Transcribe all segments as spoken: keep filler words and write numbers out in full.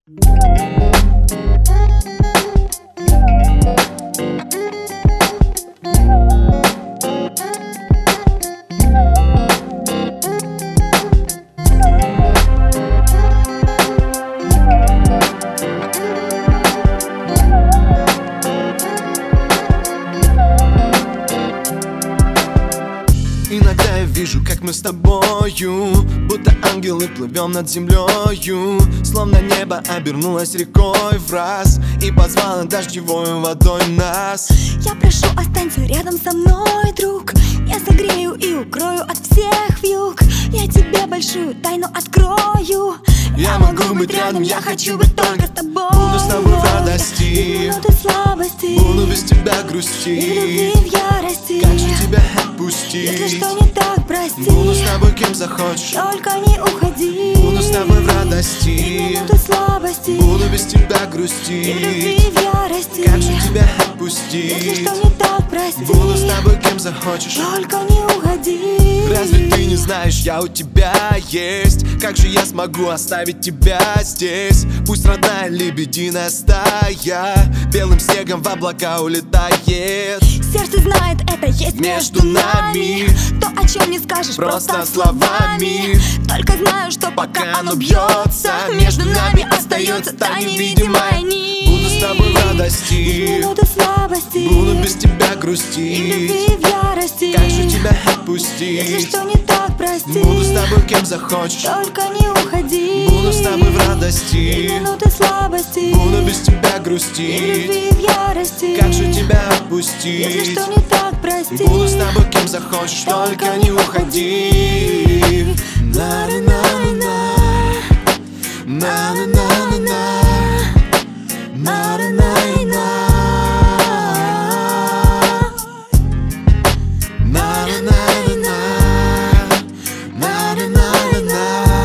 Иногда я вижу, как мы с тобою, будто ангелы, плывем над землею. Словно небо обернулось рекой в раз и позвало дождевой водой нас. Я прошу, останься рядом со мной, друг. Я согрею и укрою от всех вьюг. Я тебе большую тайну открою. Я, я могу быть рядом, я хочу быть только с тобой. Буду с тобой в радости, в минуты слабости, буду без тебя грустить, и в любви, в ярости. Как же тебя отпустить? Если что не так, прости. Буду с тобой кем захочешь, только не уходи. Буду с тобой в радости, и в минуты слабости, буду без тебя грустить, и в любви, в ярости. Как же тебя отпустить? Если что не так, прости. Буду с тобой кем захочешь, только не уходи. Разве ты не знаешь, я у тебя есть? Как же я смогу оставить тебя здесь? Пусть родная лебединая стая белым снегом в облака улетает. Сердце знает, это есть между нами. То, о чем не скажешь просто, просто словами. Только знаю, что пока, пока оно бьется, между нами остается та невидимая нить. Буду с тобой в радости, и в минуты слабости, буду без тебя грустить, и в любви, в ярости. Как же тебя отпустить? Если что не так, прости. Буду с тобой кем захочешь, только не уходи. Буду с тобой в радости, и в минуты слабости, буду без тебя грустить, и в любви, в ярости. Как же тебя отпустить? Если что не так, прости. Буду с тобой кем захочешь, только не уходи. На-на-на-на, на-на-на-на, на-на-на-на, на-на-на-на, на-на-на-на,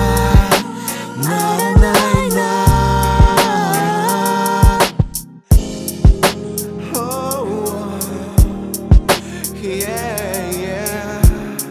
на-на-на-на. Yeah, yeah.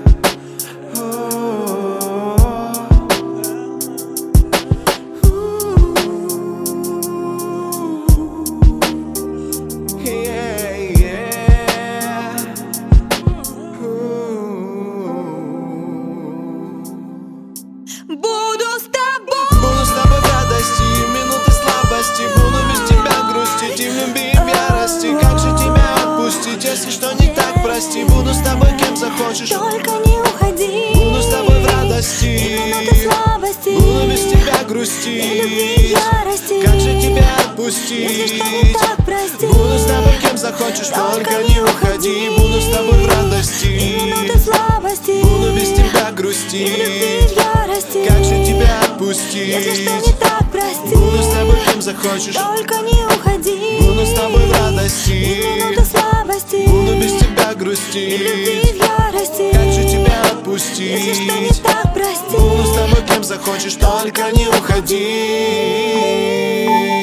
Буду с тобой, буду с тобой в радости, минуты слабости, буду без тебя грустить и в любви, в ярости. Как же тебя отпустить, если что не так, прости. Буду с тобой кем захочешь, только не уходи. Буду с тобой в радости, и в минуты слабости, буду без тебя и в грустить, любви, в ярости. Как же тебя отпустить? Если что не так, прости. Буду с тобой кем захочешь, только не уходи. Буду с тобой в радости, и в минуты слабости, буду без тебя и в любви, грустить, в ярости. Как же тебя отпустить? Если что не так, прости. Буду с тобой кем захочешь, только не уходи. буду с тобой в радости, и в минуты слабости, буду без тебя и в любви, грустить, в ярости. Как же тебя Если отпустить? что не так, прости. Буду с тобой кем захочешь, только не уходи.